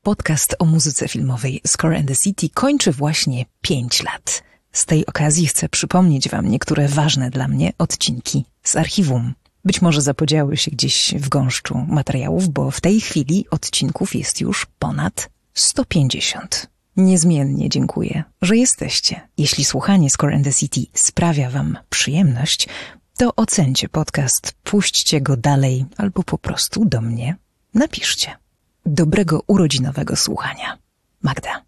Podcast o muzyce filmowej Score and the City kończy właśnie 5 lat. Z tej okazji chcę przypomnieć wam niektóre ważne dla mnie odcinki z archiwum. Być może zapodziały się gdzieś w gąszczu materiałów, bo w tej chwili odcinków jest już ponad 150. Niezmiennie dziękuję, że jesteście. Jeśli słuchanie Score and the City sprawia wam przyjemność, to ocencie podcast, puśćcie go dalej albo po prostu do mnie napiszcie. Dobrego urodzinowego słuchania. Magda.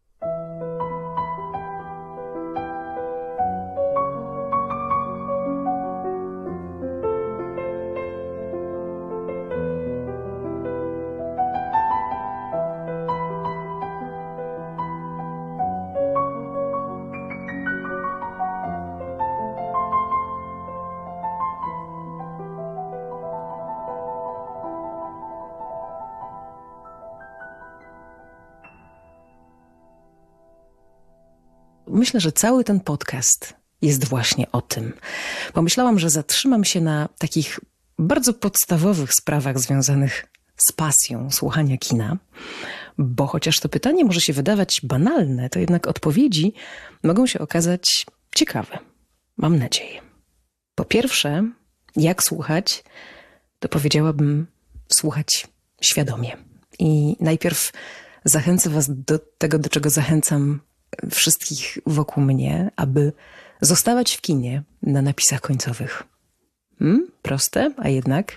Myślę, że cały ten podcast jest właśnie o tym. Pomyślałam, że zatrzymam się na takich bardzo podstawowych sprawach związanych z pasją słuchania kina, bo chociaż to pytanie może się wydawać banalne, to jednak odpowiedzi mogą się okazać ciekawe. Mam nadzieję. Po pierwsze, jak słuchać, to powiedziałabym słuchać świadomie. I najpierw zachęcę was do tego, do czego zachęcam wszystkich wokół mnie, aby zostawać w kinie na napisach końcowych. Proste, a jednak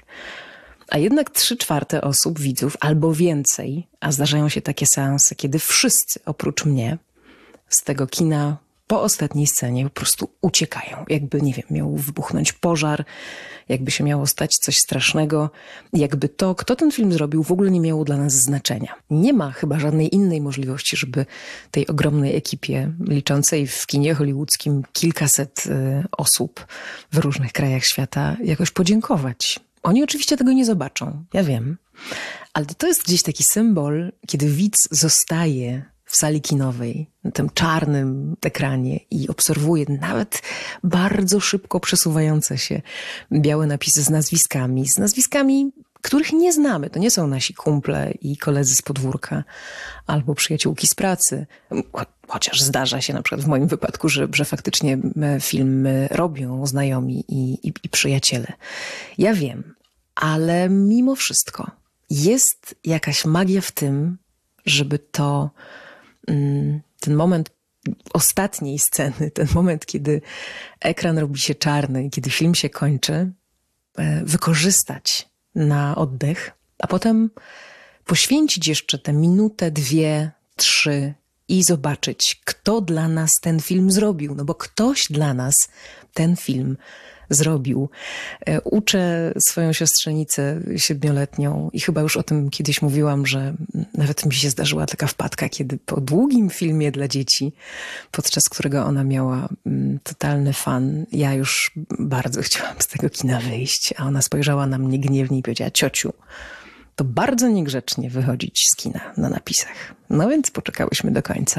3/4 osób, widzów albo więcej, a zdarzają się takie seanse, kiedy wszyscy oprócz mnie z tego kina po ostatniej scenie po prostu uciekają. Jakby, nie wiem, miał wybuchnąć pożar, jakby się miało stać coś strasznego, jakby to, kto ten film zrobił, w ogóle nie miało dla nas znaczenia. Nie ma chyba żadnej innej możliwości, żeby tej ogromnej ekipie, liczącej w kinie hollywoodzkim kilkaset osób w różnych krajach świata, jakoś podziękować. Oni oczywiście tego nie zobaczą, ja wiem, ale to jest gdzieś taki symbol, kiedy widz zostaje w sali kinowej, na tym czarnym ekranie i obserwuje nawet bardzo szybko przesuwające się białe napisy z nazwiskami, których nie znamy. To nie są nasi kumple i koledzy z podwórka albo przyjaciółki z pracy. Chociaż zdarza się na przykład w moim wypadku, że faktycznie film robią znajomi i przyjaciele. Ja wiem, ale mimo wszystko jest jakaś magia w tym, żeby ten moment ostatniej sceny, ten moment, kiedy ekran robi się czarny i kiedy film się kończy, wykorzystać na oddech, a potem poświęcić jeszcze tę minutę, 2, 3 i zobaczyć, kto dla nas ten film zrobił. No bo ktoś dla nas ten film zrobił. Uczę swoją siostrzenicę 7-letnią i chyba już o tym kiedyś mówiłam, że nawet mi się zdarzyła taka wpadka, kiedy po długim filmie dla dzieci, podczas którego ona miała totalny fan, ja już bardzo chciałam z tego kina wyjść, a ona spojrzała na mnie gniewnie i powiedziała: ciociu, to bardzo niegrzecznie wychodzić z kina na napisach. No więc poczekałyśmy do końca.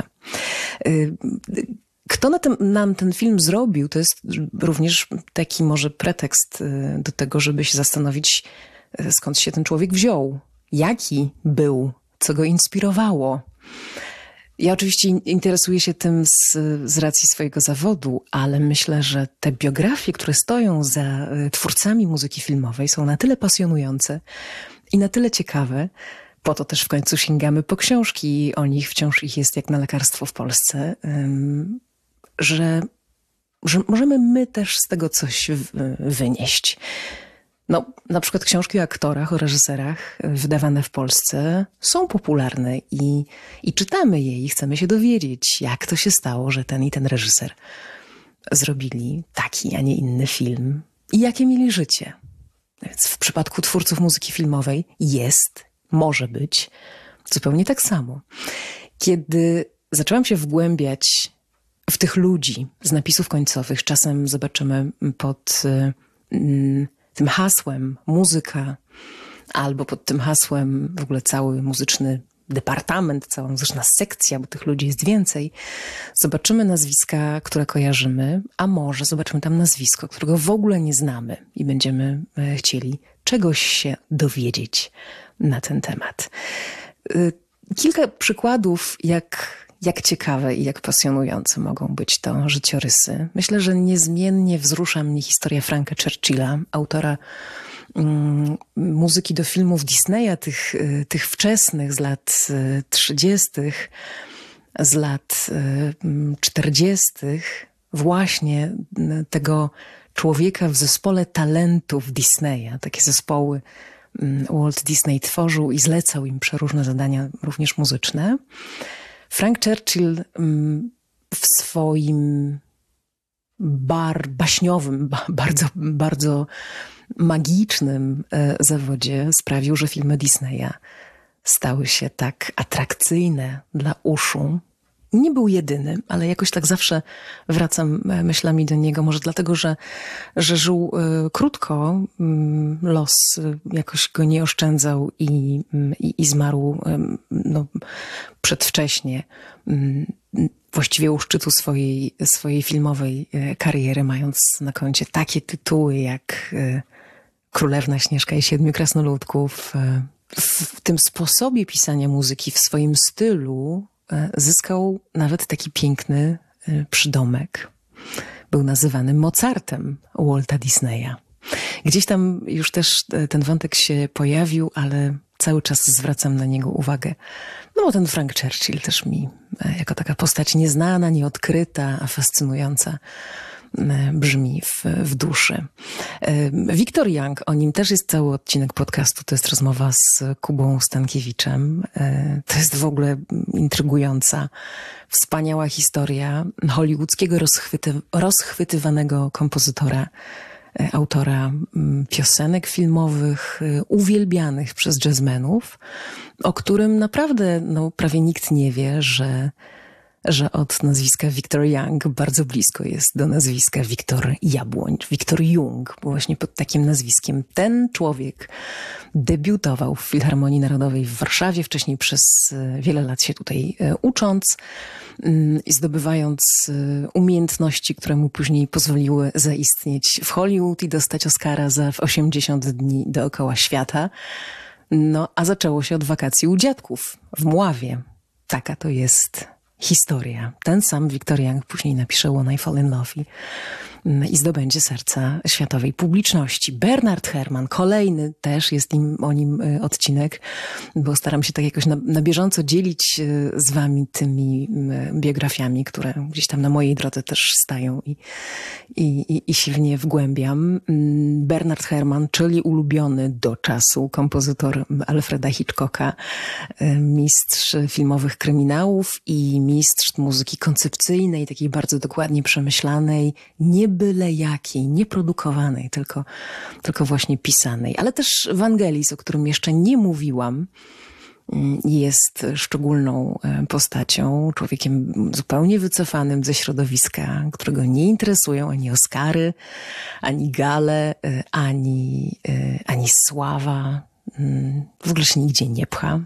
Kto nam ten film zrobił, to jest również taki może pretekst do tego, żeby się zastanowić, skąd się ten człowiek wziął, jaki był, co go inspirowało. Ja oczywiście interesuję się tym z racji swojego zawodu, ale myślę, że te biografie, które stoją za twórcami muzyki filmowej, są na tyle pasjonujące i na tyle ciekawe. Po to też w końcu sięgamy po książki o nich, wciąż ich jest jak na lekarstwo w Polsce, że możemy my też z tego coś wynieść. No, na przykład książki o aktorach, o reżyserach wydawane w Polsce są popularne i czytamy je i chcemy się dowiedzieć, jak to się stało, że ten i ten reżyser zrobili taki, a nie inny film i jakie mieli życie. Więc w przypadku twórców muzyki filmowej może być zupełnie tak samo. Kiedy zaczęłam się wgłębiać w tych ludzi z napisów końcowych, czasem zobaczymy pod tym hasłem muzyka, albo pod tym hasłem w ogóle cały muzyczny departament, cała muzyczna sekcja, bo tych ludzi jest więcej, zobaczymy nazwiska, które kojarzymy, a może zobaczymy tam nazwisko, którego w ogóle nie znamy i będziemy chcieli czegoś się dowiedzieć na ten temat. Kilka przykładów, jak ciekawe i jak pasjonujące mogą być to życiorysy. Myślę, że niezmiennie wzrusza mnie historia Franka Churchilla, autora muzyki do filmów Disneya, tych wczesnych z lat 30., z lat 40., właśnie tego człowieka w zespole talentów Disneya. Takie zespoły Walt Disney tworzył i zlecał im przeróżne zadania, również muzyczne. Frank Churchill w swoim baśniowym, bardzo magicznym zawodzie sprawił, że filmy Disneya stały się tak atrakcyjne dla uszu. Nie był jedyny, ale jakoś tak zawsze wracam myślami do niego. Może dlatego, że żył krótko, los jakoś go nie oszczędzał i zmarł przedwcześnie. Właściwie u szczytu swojej filmowej kariery, mając na koncie takie tytuły jak Królewna Śnieżka i Siedmiu Krasnoludków. W tym sposobie pisania muzyki, w swoim stylu zyskał nawet taki piękny przydomek. Był nazywany Mozartem Walta Disneya. Gdzieś tam już też ten wątek się pojawił, ale cały czas zwracam na niego uwagę. No bo ten Frank Churchill też mi jako taka postać nieznana, nieodkryta, a fascynująca brzmi w duszy. Victor Young, o nim też jest cały odcinek podcastu, to jest rozmowa z Kubą Stankiewiczem. To jest w ogóle intrygująca, wspaniała historia hollywoodzkiego rozchwytywanego kompozytora, autora piosenek filmowych, uwielbianych przez jazzmenów, o którym naprawdę prawie nikt nie wie, że od nazwiska Victor Young bardzo blisko jest do nazwiska Wiktor Jabłoń, Wiktor Jung, bo właśnie pod takim nazwiskiem ten człowiek debiutował w Filharmonii Narodowej w Warszawie, wcześniej przez wiele lat się tutaj ucząc i zdobywając umiejętności, które mu później pozwoliły zaistnieć w Hollywood i dostać Oscara za 80 dni dookoła świata. No, a zaczęło się od wakacji u dziadków w Mławie. Taka to jest historia. Ten sam Victor Young później napisze When I Fall in Love i zdobędzie serca światowej publiczności. Bernard Herrmann, kolejny też jest o nim odcinek, bo staram się tak jakoś na bieżąco dzielić z wami tymi biografiami, które gdzieś tam na mojej drodze też stają i się w nie wgłębiam. Bernard Herrmann, czyli ulubiony do czasu kompozytor Alfreda Hitchcocka, mistrz filmowych kryminałów i mistrz muzyki koncepcyjnej, takiej bardzo dokładnie przemyślanej, nie byle jakiej, nie produkowanej, tylko właśnie pisanej. Ale też Vangelis, o którym jeszcze nie mówiłam, jest szczególną postacią, człowiekiem zupełnie wycofanym ze środowiska, którego nie interesują ani Oscary, ani gale, ani sława. W ogóle się nigdzie nie pcha.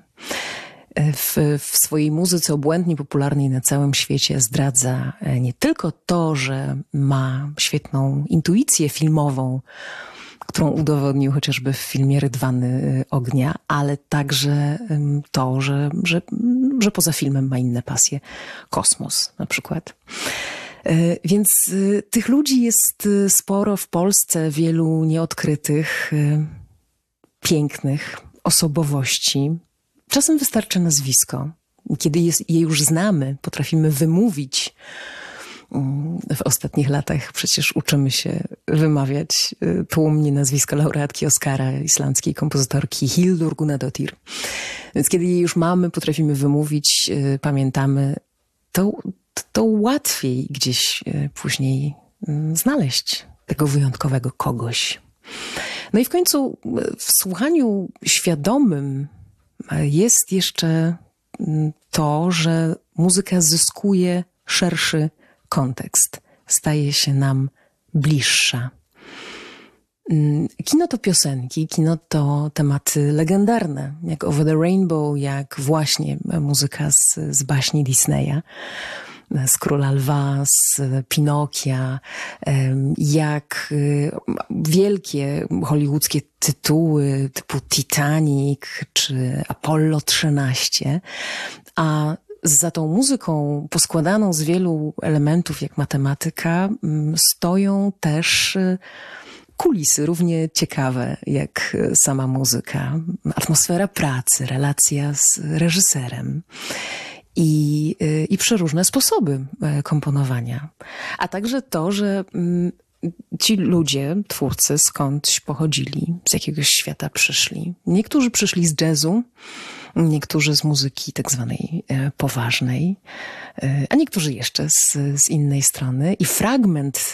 W swojej muzyce obłędnie popularnej na całym świecie zdradza nie tylko to, że ma świetną intuicję filmową, którą udowodnił chociażby w filmie Rydwany Ognia, ale także to, że poza filmem ma inne pasje. Kosmos na przykład. Więc tych ludzi jest sporo w Polsce, wielu nieodkrytych, pięknych osobowości. Czasem wystarczy nazwisko. Kiedy je już znamy, potrafimy wymówić. W ostatnich latach przecież uczymy się wymawiać tłumnie nazwisko laureatki Oscara, islandzkiej kompozytorki Hildur Guðnadóttir. Więc kiedy je już mamy, potrafimy wymówić, pamiętamy, to łatwiej gdzieś później znaleźć tego wyjątkowego kogoś. No i w końcu w słuchaniu świadomym jest jeszcze to, że muzyka zyskuje szerszy kontekst, staje się nam bliższa. Kino to piosenki, kino to tematy legendarne, jak Over the Rainbow, jak właśnie muzyka z baśni Disneya. z Króla Lwa, z Pinokia, jak wielkie hollywoodzkie tytuły typu Titanic czy Apollo 13, a za tą muzyką poskładaną z wielu elementów jak matematyka stoją też kulisy równie ciekawe jak sama muzyka, atmosfera pracy, relacja z reżyserem i przeróżne sposoby komponowania. A także to, że ci ludzie, twórcy skądś pochodzili, z jakiegoś świata przyszli. Niektórzy przyszli z jazzu, niektórzy z muzyki tak zwanej poważnej, a niektórzy jeszcze z innej strony. I fragment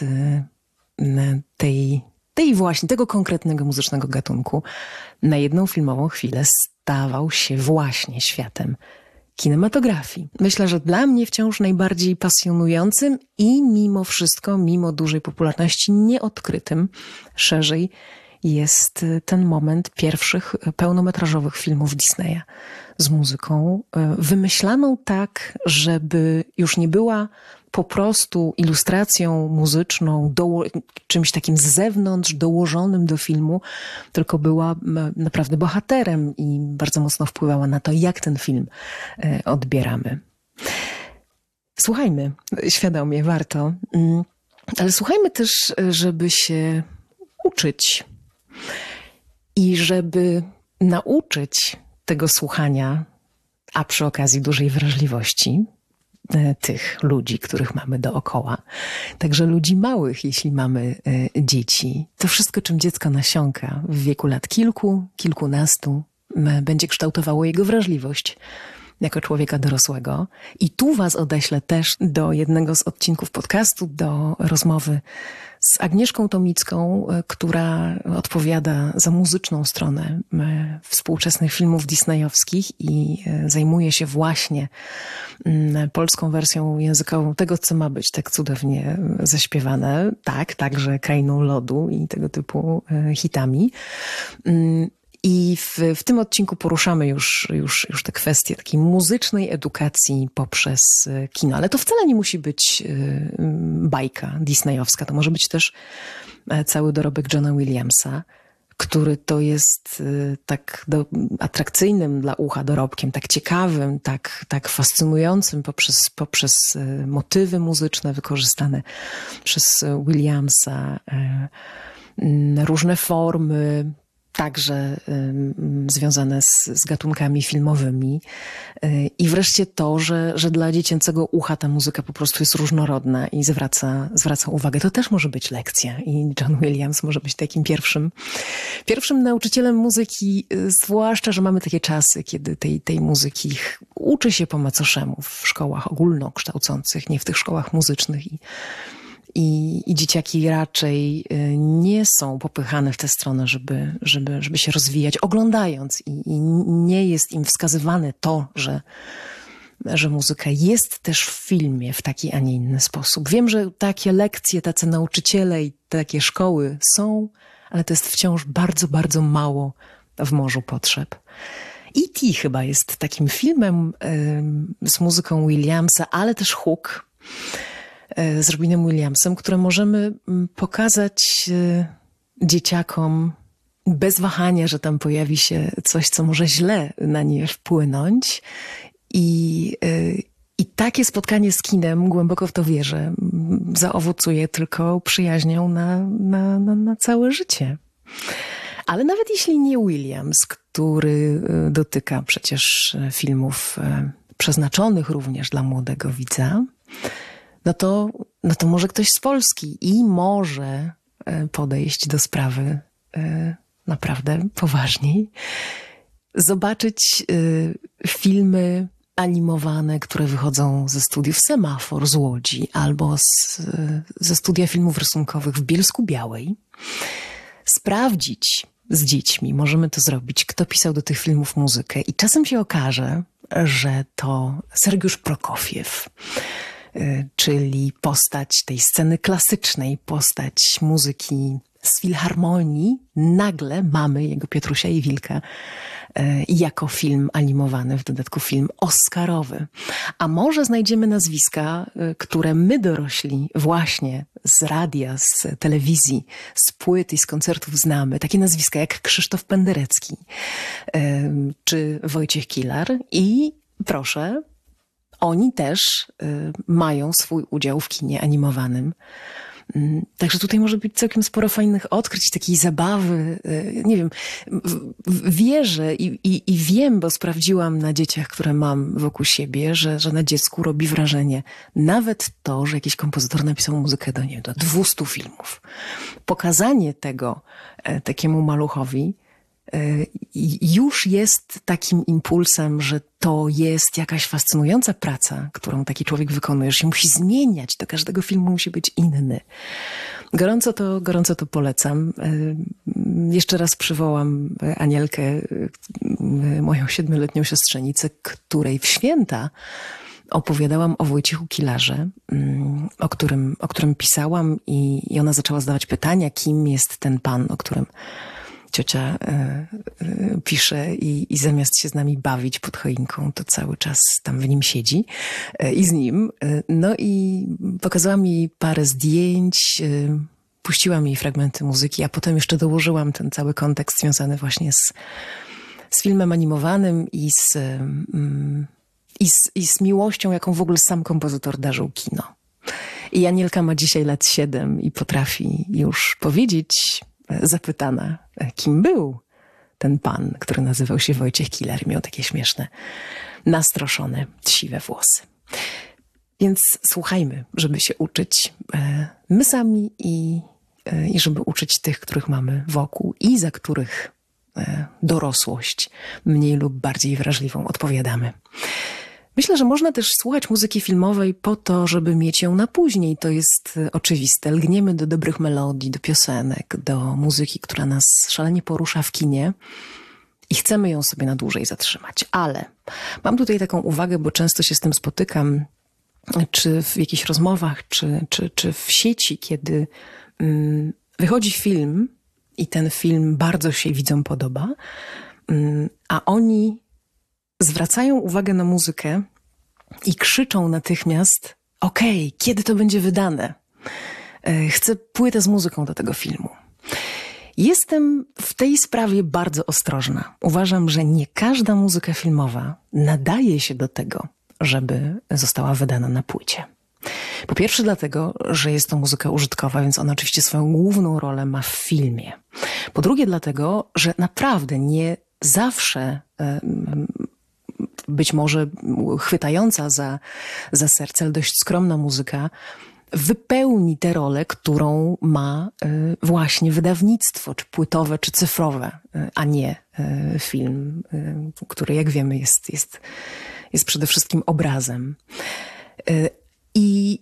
tego konkretnego muzycznego gatunku na jedną filmową chwilę stawał się właśnie światem kinematografii. Myślę, że dla mnie wciąż najbardziej pasjonującym i mimo wszystko, mimo dużej popularności, nieodkrytym szerzej jest ten moment pierwszych pełnometrażowych filmów Disneya z muzyką wymyślaną tak, żeby już nie była po prostu ilustracją muzyczną, czymś takim z zewnątrz, dołożonym do filmu, tylko była naprawdę bohaterem i bardzo mocno wpływała na to, jak ten film odbieramy. Słuchajmy świadomie, warto, ale słuchajmy też, żeby się uczyć i żeby nauczyć tego słuchania, a przy okazji dużej wrażliwości, tych ludzi, których mamy dookoła. Także ludzi małych, jeśli mamy dzieci. To wszystko, czym dziecko nasiąka w wieku lat kilkunastu, będzie kształtowało jego wrażliwość jako człowieka dorosłego. I tu was odeślę też do jednego z odcinków podcastu, do rozmowy z Agnieszką Tomicką, która odpowiada za muzyczną stronę współczesnych filmów disneyowskich i zajmuje się właśnie polską wersją językową tego, co ma być tak cudownie zaśpiewane. Tak, także Krainą Lodu i tego typu hitami. I w tym odcinku poruszamy już te kwestie takiej muzycznej edukacji poprzez kino. Ale to wcale nie musi być bajka disneyowska. To może być też cały dorobek Johna Williamsa, który to jest tak atrakcyjnym dla ucha dorobkiem, tak ciekawym, tak fascynującym poprzez motywy muzyczne wykorzystane przez Williamsa, różne formy, także związane z gatunkami filmowymi. I wreszcie to, że dla dziecięcego ucha ta muzyka po prostu jest różnorodna i zwraca uwagę. To też może być lekcja i John Williams może być takim pierwszym nauczycielem muzyki, zwłaszcza, że mamy takie czasy, kiedy tej muzyki uczy się po macoszemu w szkołach ogólnokształcących, nie w tych szkołach muzycznych i dzieciaki raczej nie są popychane w tę stronę, żeby się rozwijać, oglądając i nie jest im wskazywane to, że muzyka jest też w filmie w taki, a nie inny sposób. Wiem, że takie lekcje, tacy nauczyciele i takie szkoły są, ale to jest wciąż bardzo, bardzo mało w morzu potrzeb. E.T. chyba jest takim filmem z muzyką Williamsa, ale też Hook z Robinem Williamsem, które możemy pokazać dzieciakom bez wahania, że tam pojawi się coś, co może źle na nie wpłynąć. I takie spotkanie z kinem, głęboko w to wierzę, zaowocuje tylko przyjaźnią na całe życie. Ale nawet jeśli nie Williams, który dotyka przecież filmów przeznaczonych również dla młodego widza, no to może ktoś z Polski i może podejść do sprawy naprawdę poważniej. Zobaczyć filmy animowane, które wychodzą ze studiów Semafor z Łodzi albo ze studia filmów rysunkowych w Bielsku-Białej. Sprawdzić z dziećmi, możemy to zrobić, kto pisał do tych filmów muzykę. I czasem się okaże, że to Sergiusz Prokofiew, czyli postać tej sceny klasycznej, postać muzyki z Filharmonii nagle mamy jego Piotrusia i Wilka jako film animowany, w dodatku film oscarowy. A może znajdziemy nazwiska, które my dorośli właśnie z radia, z telewizji, z płyt i z koncertów znamy. Takie nazwiska jak Krzysztof Penderecki czy Wojciech Kilar. I proszę, oni też mają swój udział w kinie animowanym. Także tutaj może być całkiem sporo fajnych odkryć, takiej zabawy. Nie wiem, wierzę i wiem, bo sprawdziłam na dzieciach, które mam wokół siebie, że na dziecku robi wrażenie nawet to, że jakiś kompozytor napisał muzykę do, nie wiem, do 200 filmów. Pokazanie tego takiemu maluchowi już jest takim impulsem, że to jest jakaś fascynująca praca, którą taki człowiek wykonuje, że się musi zmieniać, do każdego filmu musi być inny. Gorąco to polecam. Jeszcze raz przywołam Anielkę, moją 7-letnią siostrzenicę, której w święta opowiadałam o Wojciechu Kilarze, o którym pisałam i ona zaczęła zadawać pytania, kim jest ten pan, o którym ciocia pisze i zamiast się z nami bawić pod choinką, to cały czas tam w nim siedzi i z nim. No i pokazałam jej parę zdjęć, puściłam jej fragmenty muzyki, a potem jeszcze dołożyłam ten cały kontekst związany właśnie z filmem animowanym i z miłością, jaką w ogóle sam kompozytor darzył kino. I Anielka ma dzisiaj lat 7 i potrafi już powiedzieć, zapytana, kim był ten pan, który nazywał się Wojciech Kilar. Miał takie śmieszne, nastroszone, siwe włosy. Więc słuchajmy, żeby się uczyć my sami i żeby uczyć tych, których mamy wokół i za których dorosłość mniej lub bardziej wrażliwą odpowiadamy. Myślę, że można też słuchać muzyki filmowej po to, żeby mieć ją na później. To jest oczywiste. Lgniemy do dobrych melodii, do piosenek, do muzyki, która nas szalenie porusza w kinie i chcemy ją sobie na dłużej zatrzymać. Ale mam tutaj taką uwagę, bo często się z tym spotykam, czy w jakichś rozmowach, czy w sieci, kiedy wychodzi film i ten film bardzo się widzom podoba, a oni zwracają uwagę na muzykę i krzyczą natychmiast: okej, kiedy to będzie wydane? Chcę płytę z muzyką do tego filmu. Jestem w tej sprawie bardzo ostrożna. Uważam, że nie każda muzyka filmowa nadaje się do tego, żeby została wydana na płycie. Po pierwsze dlatego, że jest to muzyka użytkowa, więc ona oczywiście swoją główną rolę ma w filmie. Po drugie dlatego, że naprawdę nie zawsze być może chwytająca za serce, ale dość skromna muzyka wypełni tę rolę, którą ma właśnie wydawnictwo, czy płytowe, czy cyfrowe, a nie film, który, jak wiemy, jest przede wszystkim obrazem. I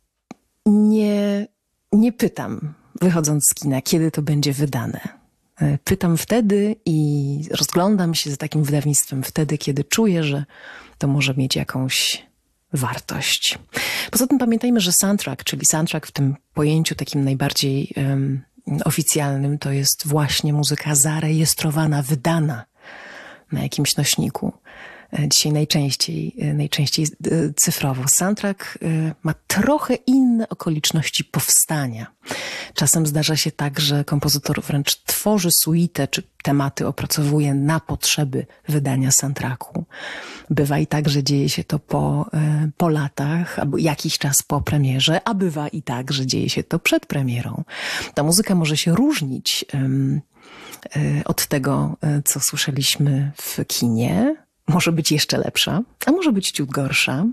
nie pytam, wychodząc z kina, kiedy to będzie wydane. Pytam wtedy i rozglądam się za takim wydawnictwem wtedy, kiedy czuję, że to może mieć jakąś wartość. Poza tym pamiętajmy, że soundtrack, czyli soundtrack w tym pojęciu takim najbardziej oficjalnym, to jest właśnie muzyka zarejestrowana, wydana na jakimś nośniku. Dzisiaj najczęściej cyfrowo. Soundtrack ma trochę inne okoliczności powstania. Czasem zdarza się tak, że kompozytor wręcz tworzy suitę czy tematy opracowuje na potrzeby wydania soundtracku. Bywa i tak, że dzieje się to po latach albo jakiś czas po premierze, a bywa i tak, że dzieje się to przed premierą. Ta muzyka może się różnić od tego, co słyszeliśmy w kinie. Może być jeszcze lepsza, a może być ciut gorsza.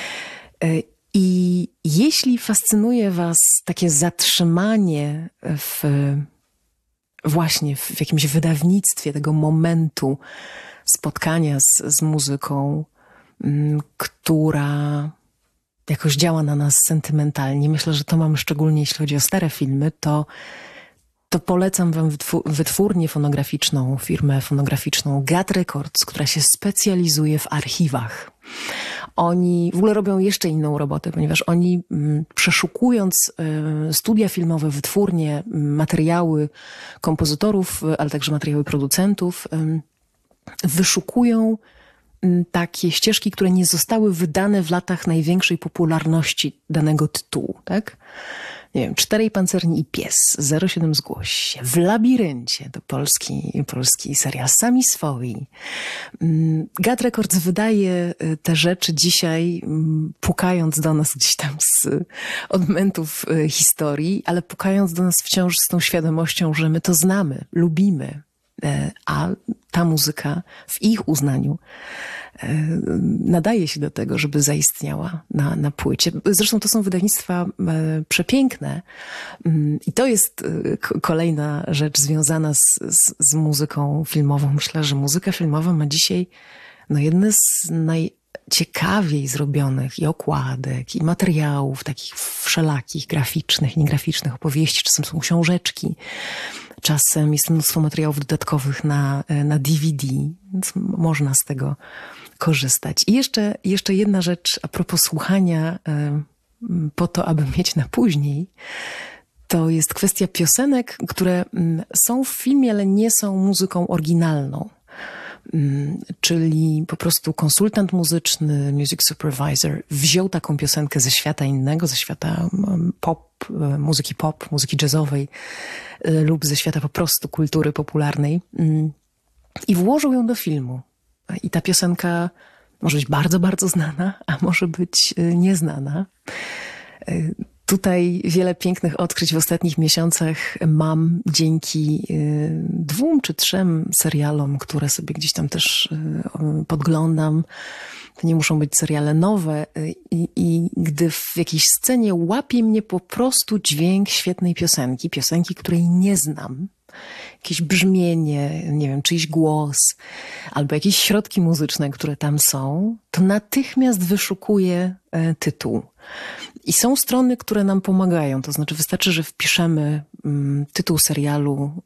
I jeśli fascynuje was takie zatrzymanie właśnie w jakimś wydawnictwie tego momentu spotkania z muzyką, która jakoś działa na nas sentymentalnie, myślę, że to mamy szczególnie jeśli chodzi o stare filmy, to polecam wam wytwórnię fonograficzną, firmę fonograficzną GAT Records, która się specjalizuje w archiwach. Oni w ogóle robią jeszcze inną robotę, ponieważ oni przeszukując studia filmowe, wytwórnie, materiały kompozytorów, ale także materiały producentów, wyszukują takie ścieżki, które nie zostały wydane w latach największej popularności danego tytułu, tak? Nie wiem, 4 pancerni i pies, 07 zgłoś się, w labiryncie, to polski serial, Sami swoi. Gad Records wydaje te rzeczy dzisiaj, pukając do nas gdzieś tam z odmętów historii, ale pukając do nas wciąż z tą świadomością, że my to znamy, lubimy, a ta muzyka w ich uznaniu nadaje się do tego, żeby zaistniała na płycie. Zresztą to są wydawnictwa przepiękne i to jest kolejna rzecz związana z muzyką filmową. Myślę, że muzyka filmowa ma dzisiaj jedne z najciekawiej zrobionych i okładek, i materiałów takich wszelakich, graficznych, niegraficznych, opowieści, czasem są książeczki. Czasem jest mnóstwo materiałów dodatkowych na DVD, więc można z tego korzystać. I jeszcze jedna rzecz a propos słuchania po to, aby mieć na później, to jest kwestia piosenek, które są w filmie, ale nie są muzyką oryginalną. Czyli po prostu konsultant muzyczny, music supervisor wziął taką piosenkę ze świata innego, ze świata pop, muzyki jazzowej lub ze świata po prostu kultury popularnej i włożył ją do filmu. I ta piosenka może być bardzo, bardzo znana, a może być nieznana. Tutaj wiele pięknych odkryć w ostatnich miesiącach mam dzięki 2 czy 3 serialom, które sobie gdzieś tam też podglądam. To nie muszą być seriale nowe i gdy w jakiejś scenie łapie mnie po prostu dźwięk świetnej piosenki, której nie znam, jakieś brzmienie, nie wiem, czyjś głos, albo jakieś środki muzyczne, które tam są, to natychmiast wyszukuję tytuł. I są strony, które nam pomagają, to znaczy wystarczy, że wpiszemy tytuł serialu,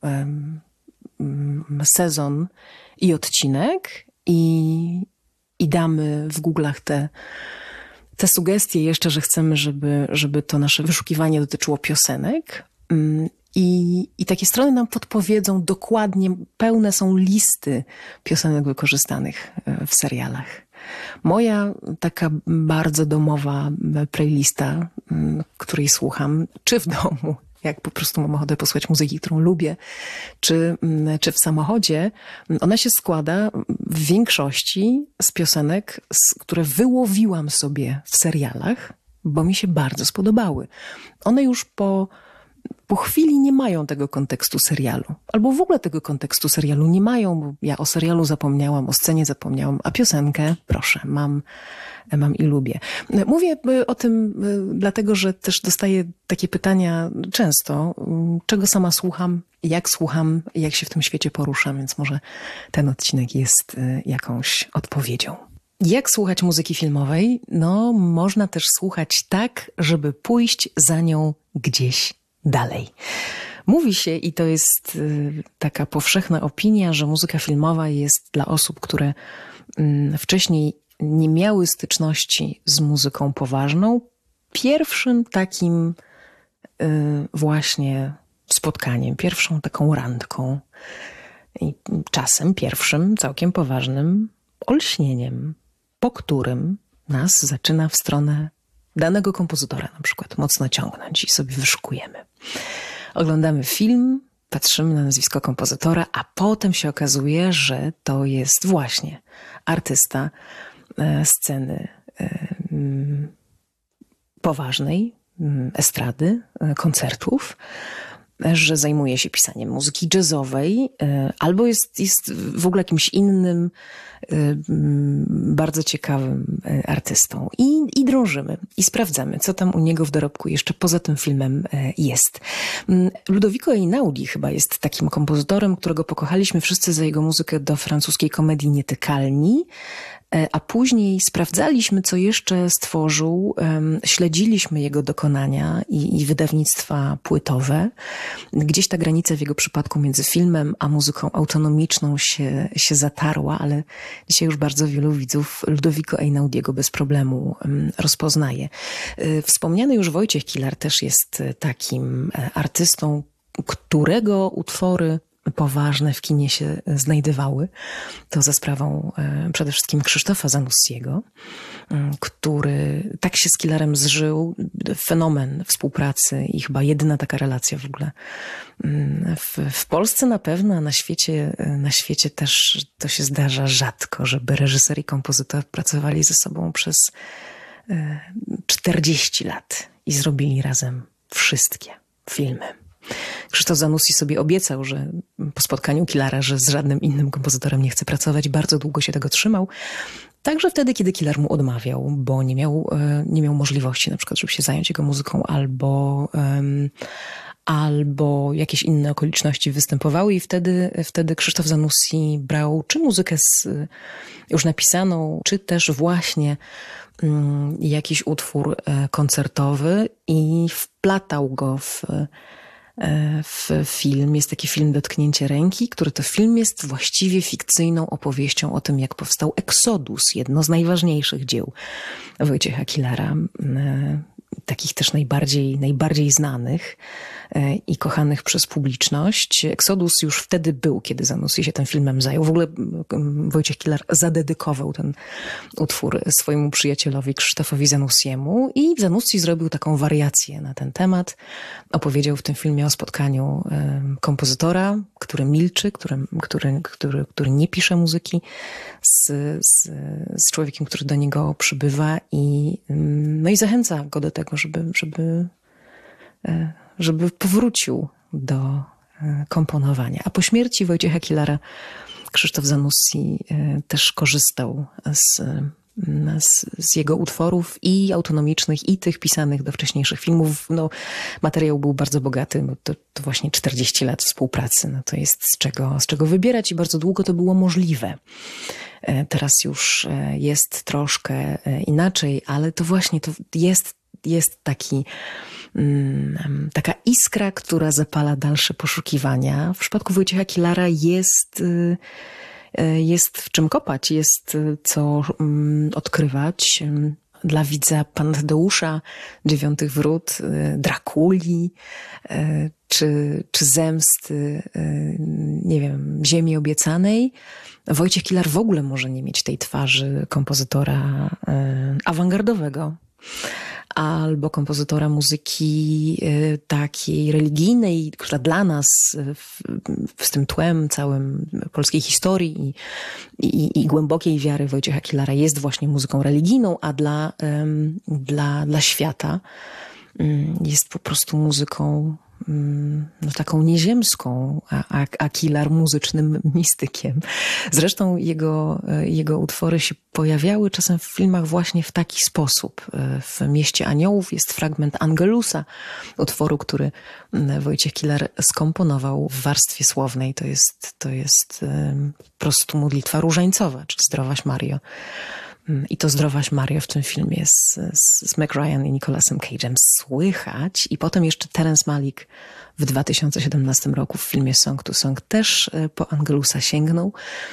sezon i odcinek i damy w Google'ach te sugestie jeszcze, że chcemy, żeby to nasze wyszukiwanie dotyczyło piosenek. I takie strony nam podpowiedzą dokładnie, pełne są listy piosenek wykorzystanych w serialach. Moja taka bardzo domowa playlista, której słucham, czy w domu, jak po prostu mam ochotę posłuchać muzyki, którą lubię, czy w samochodzie, ona się składa w większości z piosenek, które wyłowiłam sobie w serialach, bo mi się bardzo spodobały. One już po chwili nie mają tego kontekstu serialu. Albo w ogóle tego kontekstu serialu nie mają, bo ja o serialu zapomniałam, o scenie zapomniałam, a piosenkę, proszę, mam i lubię. Mówię o tym dlatego, że też dostaję takie pytania często, czego sama słucham, jak się w tym świecie poruszam, więc może ten odcinek jest jakąś odpowiedzią. Jak słuchać muzyki filmowej? No, można też słuchać tak, żeby pójść za nią gdzieś dalej. Mówi się, i to jest taka powszechna opinia, że muzyka filmowa jest dla osób, które wcześniej nie miały styczności z muzyką poważną, pierwszym takim właśnie spotkaniem, pierwszą taką randką i czasem pierwszym całkiem poważnym olśnieniem, po którym nas zaczyna w stronę danego kompozytora na przykład mocno ciągnąć i sobie wyszukujemy. Oglądamy film, patrzymy na nazwisko kompozytora, a potem się okazuje, że to jest właśnie artysta sceny poważnej, estrady, koncertów, że zajmuje się pisaniem muzyki jazzowej, albo jest w ogóle jakimś innym, bardzo ciekawym artystą. I drążymy, i sprawdzamy, co tam u niego w dorobku jeszcze poza tym filmem jest. Ludovico Einaudi chyba jest takim kompozytorem, którego pokochaliśmy wszyscy za jego muzykę do francuskiej komedii Nietykalni. A później sprawdzaliśmy, co jeszcze stworzył, śledziliśmy jego dokonania i wydawnictwa płytowe. Gdzieś ta granica w jego przypadku między filmem a muzyką autonomiczną się zatarła, ale dzisiaj już bardzo wielu widzów Ludovico Einaudiego bez problemu rozpoznaje. Wspomniany już Wojciech Kilar też jest takim artystą, którego utwory poważne w kinie się znajdowały. To za sprawą przede wszystkim Krzysztofa Zanussiego, który tak się z Kilarem zżył. Fenomen współpracy i chyba jedyna taka relacja w ogóle w Polsce na pewno, a na świecie też to się zdarza rzadko, żeby reżyser i kompozytor pracowali ze sobą przez 40 lat i zrobili razem wszystkie filmy. Krzysztof Zanussi sobie obiecał, że po spotkaniu Kilara, że z żadnym innym kompozytorem nie chce pracować. Bardzo długo się tego trzymał. Także wtedy, kiedy Kilar mu odmawiał, bo nie miał możliwości na przykład, żeby się zająć jego muzyką, albo jakieś inne okoliczności występowały i wtedy Krzysztof Zanussi brał czy muzykę już napisaną, czy też właśnie jakiś utwór koncertowy i wplatał go w film. Jest taki film Dotknięcie ręki, który to film jest właściwie fikcyjną opowieścią o tym, jak powstał Exodus, jedno z najważniejszych dzieł Wojciecha Kilara, takich też najbardziej znanych i kochanych przez publiczność. Exodus już wtedy był, kiedy Zanussi się tym filmem zajął. W ogóle Wojciech Kilar zadedykował ten utwór swojemu przyjacielowi Krzysztofowi Zanussiemu i Zanussi zrobił taką wariację na ten temat. Opowiedział w tym filmie o spotkaniu kompozytora, który milczy, który nie pisze muzyki, z człowiekiem, który do niego przybywa i zachęca go do tego, żeby powrócił do komponowania. A po śmierci Wojciecha Kilara Krzysztof Zanussi też korzystał z jego utworów i autonomicznych, i tych pisanych do wcześniejszych filmów. Materiał był bardzo bogaty. To właśnie 40 lat współpracy. To jest z czego wybierać i bardzo długo to było możliwe. Teraz już jest troszkę inaczej, ale to właśnie to jest taka iskra, która zapala dalsze poszukiwania. W przypadku Wojciecha Kilara jest w czym kopać, jest co odkrywać. Dla widza Pana Tadeusza, Dziewiątych Wrót, Drakuli, czy Zemsty, nie wiem, Ziemi Obiecanej. Wojciech Kilar w ogóle może nie mieć tej twarzy kompozytora awangardowego albo kompozytora muzyki takiej religijnej, która dla nas z tym tłem całym polskiej historii i głębokiej wiary Wojciecha Kilara jest właśnie muzyką religijną, a dla świata jest po prostu muzyką taką nieziemską, a Kilar muzycznym mistykiem. Zresztą jego utwory się pojawiały czasem w filmach właśnie w taki sposób. W Mieście Aniołów jest fragment Angelusa, utworu, który Wojciech Kilar skomponował w warstwie słownej. To jest po prostu modlitwa różańcowa, czy Zdrowaś Mario. I to Zdrowaś Mario w tym filmie z Meg Ryan i Nicolasem Cage'em słychać. I potem jeszcze Terence Malick w 2017 roku w filmie Song to Song też po Angelusa sięgnął.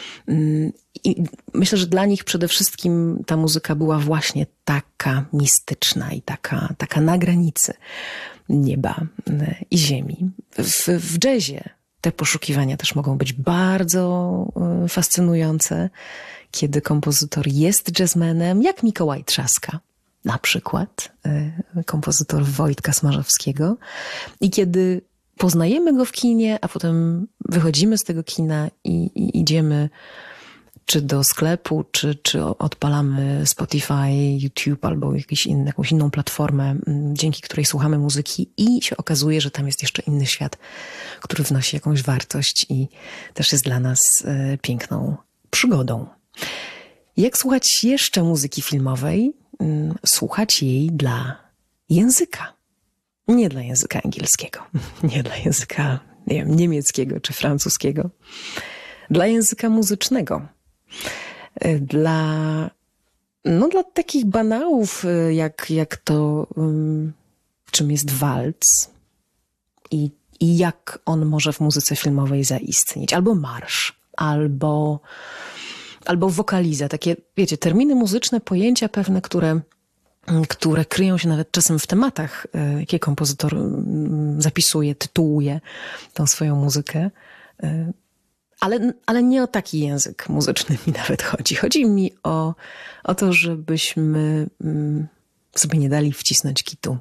I myślę, że dla nich przede wszystkim ta muzyka była właśnie taka mistyczna i taka na granicy nieba i ziemi. W jazzie te poszukiwania też mogą być bardzo fascynujące, kiedy kompozytor jest jazzmenem, jak Mikołaj Trzaska, na przykład, kompozytor Wojtka Smarzowskiego. I kiedy poznajemy go w kinie, a potem wychodzimy z tego kina i idziemy czy do sklepu, czy odpalamy Spotify, YouTube albo jakąś inną platformę, dzięki której słuchamy muzyki i się okazuje, że tam jest jeszcze inny świat, który wnosi jakąś wartość i też jest dla nas piękną przygodą. Jak słuchać jeszcze muzyki filmowej? Słuchać jej dla języka. Nie dla języka angielskiego, nie dla języka, nie wiem, niemieckiego czy francuskiego. Dla języka muzycznego. Dla, dla takich banałów, jak to, czym jest walc i jak on może w muzyce filmowej zaistnieć. Albo marsz, albo wokaliza. Takie, wiecie, terminy muzyczne, pojęcia pewne, które kryją się nawet czasem w tematach, jakie kompozytor zapisuje, tytułuje tą swoją muzykę. Ale nie o taki język muzyczny mi nawet chodzi. Chodzi mi o to, żebyśmy sobie nie dali wcisnąć kitu,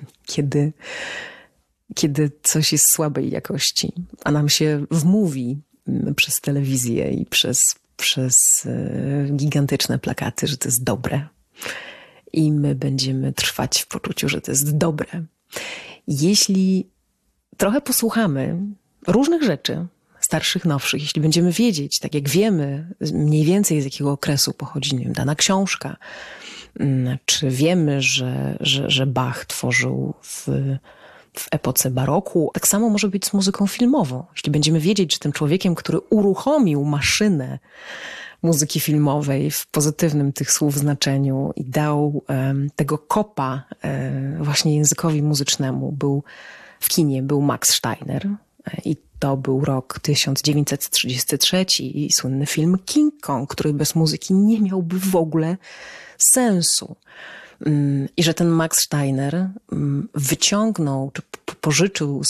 kiedy coś jest słabej jakości, a nam się wmówi przez telewizję i przez gigantyczne plakaty, że to jest dobre. I my będziemy trwać w poczuciu, że to jest dobre. Jeśli trochę posłuchamy różnych rzeczy, starszych, nowszych, jeśli będziemy wiedzieć, tak jak wiemy mniej więcej z jakiego okresu pochodzi, nie wiem, dana książka, czy wiemy, że Bach tworzył w epoce baroku, tak samo może być z muzyką filmową. Jeśli będziemy wiedzieć, że tym człowiekiem, który uruchomił maszynę muzyki filmowej w pozytywnym tych słów znaczeniu i dał tego kopa właśnie językowi muzycznemu, w kinie był Max Steiner i to był rok 1933 i słynny film King Kong, który bez muzyki nie miałby w ogóle sensu. I że ten Max Steiner wyciągnął, czy pożyczył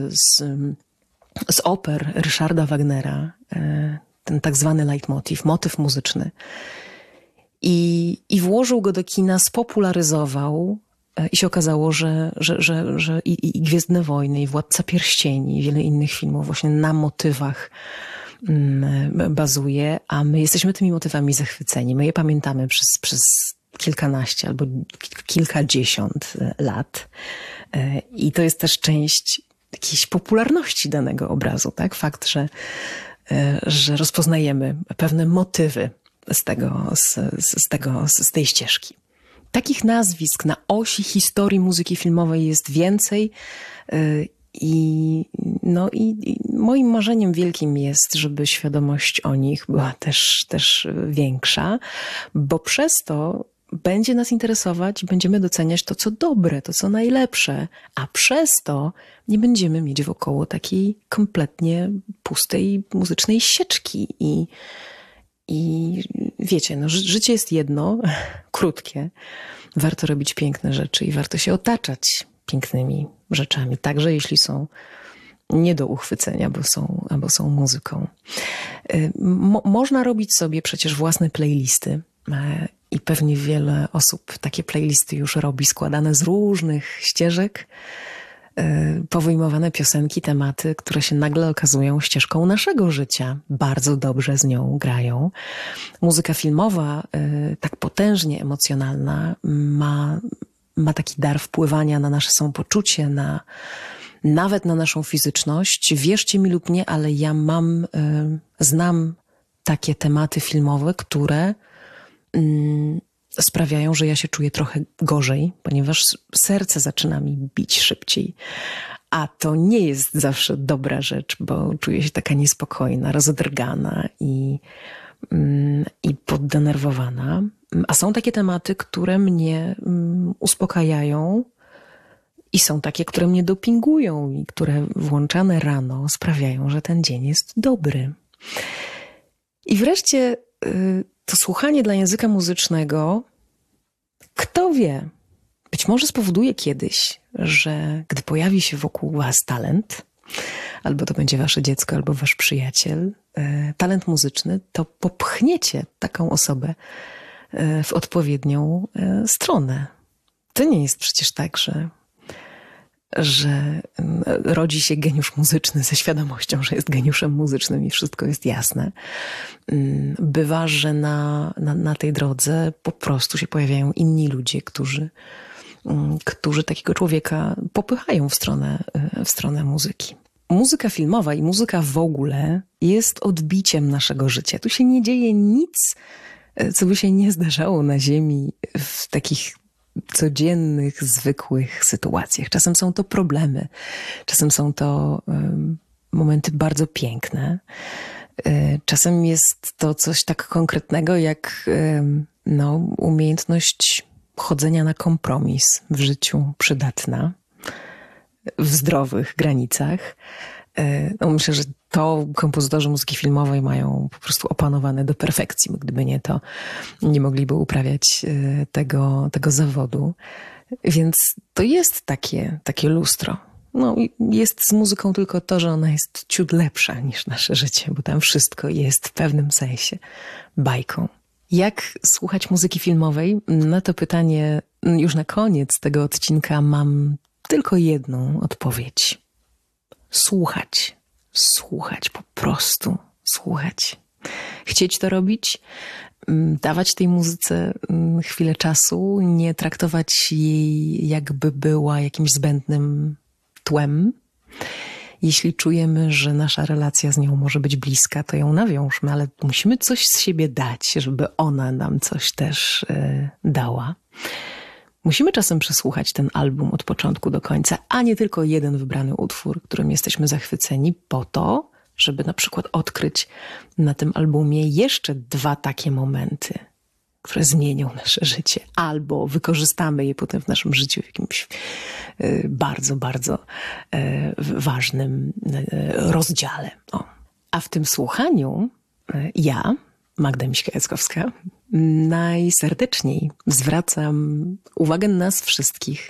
z oper Ryszarda Wagnera ten tak zwany leitmotiv, motyw muzyczny i włożył go do kina, spopularyzował i się okazało, że i Gwiezdne Wojny, i Władca Pierścieni, i wiele innych filmów właśnie na motywach bazuje, a my jesteśmy tymi motywami zachwyceni. My je pamiętamy przez kilkanaście albo kilkadziesiąt lat. I to jest też część jakiejś popularności danego obrazu, tak? Fakt, że rozpoznajemy pewne motywy z tej ścieżki. Takich nazwisk na osi historii muzyki filmowej jest więcej i moim marzeniem wielkim jest, żeby świadomość o nich była też większa, bo przez to będzie nas interesować, będziemy doceniać to, co dobre, to, co najlepsze, a przez to nie będziemy mieć wokoło takiej kompletnie pustej muzycznej sieczki. I wiecie, życie jest jedno, krótkie. Warto robić piękne rzeczy i warto się otaczać pięknymi rzeczami, także jeśli są nie do uchwycenia, albo są muzyką. Można robić sobie przecież własne playlisty i pewnie wiele osób takie playlisty już robi, składane z różnych ścieżek, powyjmowane piosenki, tematy, które się nagle okazują ścieżką naszego życia. Bardzo dobrze z nią grają. Muzyka filmowa, tak potężnie emocjonalna, ma taki dar wpływania na nasze samopoczucie, nawet na naszą fizyczność. Wierzcie mi lub nie, ale ja znam takie tematy filmowe, które sprawiają, że ja się czuję trochę gorzej, ponieważ serce zaczyna mi bić szybciej. A to nie jest zawsze dobra rzecz, bo czuję się taka niespokojna, rozdrgana i poddenerwowana. A są takie tematy, które mnie uspokajają i są takie, które mnie dopingują i które włączane rano sprawiają, że ten dzień jest dobry. I wreszcie to słuchanie dla języka muzycznego, kto wie, być może spowoduje kiedyś, że gdy pojawi się wokół was talent, albo to będzie wasze dziecko, albo wasz przyjaciel, talent muzyczny, to popchniecie taką osobę w odpowiednią stronę. To nie jest przecież tak, że rodzi się geniusz muzyczny ze świadomością, że jest geniuszem muzycznym i wszystko jest jasne. Bywa, że na tej drodze po prostu się pojawiają inni ludzie, którzy takiego człowieka popychają w stronę muzyki. Muzyka filmowa i muzyka w ogóle jest odbiciem naszego życia. Tu się nie dzieje nic, co by się nie zdarzało na ziemi w takich codziennych, zwykłych sytuacjach. Czasem są to problemy, czasem są to momenty bardzo piękne. Czasem jest to coś tak konkretnego jak umiejętność chodzenia na kompromis w życiu, przydatna, w zdrowych granicach. Myślę, że to kompozytorzy muzyki filmowej mają po prostu opanowane do perfekcji, bo gdyby nie to, nie mogliby uprawiać tego zawodu. Więc to jest takie lustro. Jest z muzyką tylko to, że ona jest ciut lepsza niż nasze życie, bo tam wszystko jest w pewnym sensie bajką. Jak słuchać muzyki filmowej? Na to pytanie już na koniec tego odcinka mam tylko jedną odpowiedź. Słuchać, po prostu słuchać. Chcieć to robić, dawać tej muzyce chwilę czasu, nie traktować jej jakby była jakimś zbędnym tłem. Jeśli czujemy, że nasza relacja z nią może być bliska, to ją nawiążmy, ale musimy coś z siebie dać, żeby ona nam coś też dała. Musimy czasem przesłuchać ten album od początku do końca, a nie tylko jeden wybrany utwór, którym jesteśmy zachwyceni, po to, żeby na przykład odkryć na tym albumie jeszcze 2 takie momenty, które zmienią nasze życie, albo wykorzystamy je potem w naszym życiu w jakimś bardzo, bardzo ważnym rozdziale. A w tym słuchaniu ja, Magda Miśka-Jackowska, najserdeczniej zwracam uwagę nas wszystkich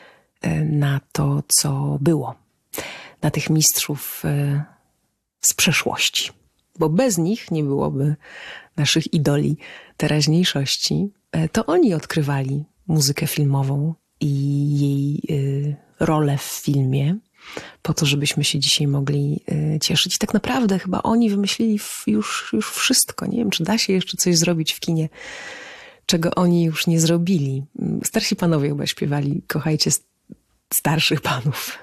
na to, co było. Na tych mistrzów z przeszłości. Bo bez nich nie byłoby naszych idoli teraźniejszości. To oni odkrywali muzykę filmową i jej rolę w filmie, po to, żebyśmy się dzisiaj mogli cieszyć. I tak naprawdę chyba oni wymyślili już wszystko. Nie wiem, czy da się jeszcze coś zrobić w kinie, czego oni już nie zrobili. Starsi panowie chyba śpiewali: kochajcie starszych panów.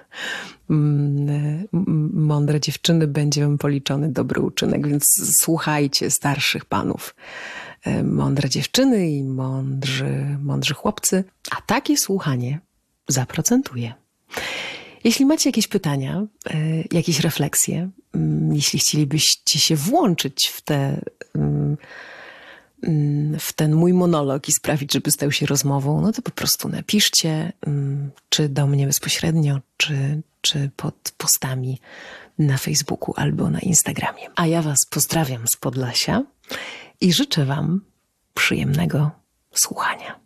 Mądre dziewczyny, będzie wam policzony dobry uczynek, więc słuchajcie starszych panów. Mądre dziewczyny i mądrzy chłopcy. A takie słuchanie zaprocentuje. Jeśli macie jakieś pytania, jakieś refleksje, jeśli chcielibyście się włączyć w ten mój monolog i sprawić, żeby stał się rozmową, no to po prostu napiszcie, czy do mnie bezpośrednio, czy pod postami na Facebooku albo na Instagramie. A ja was pozdrawiam z Podlasia i życzę wam przyjemnego słuchania.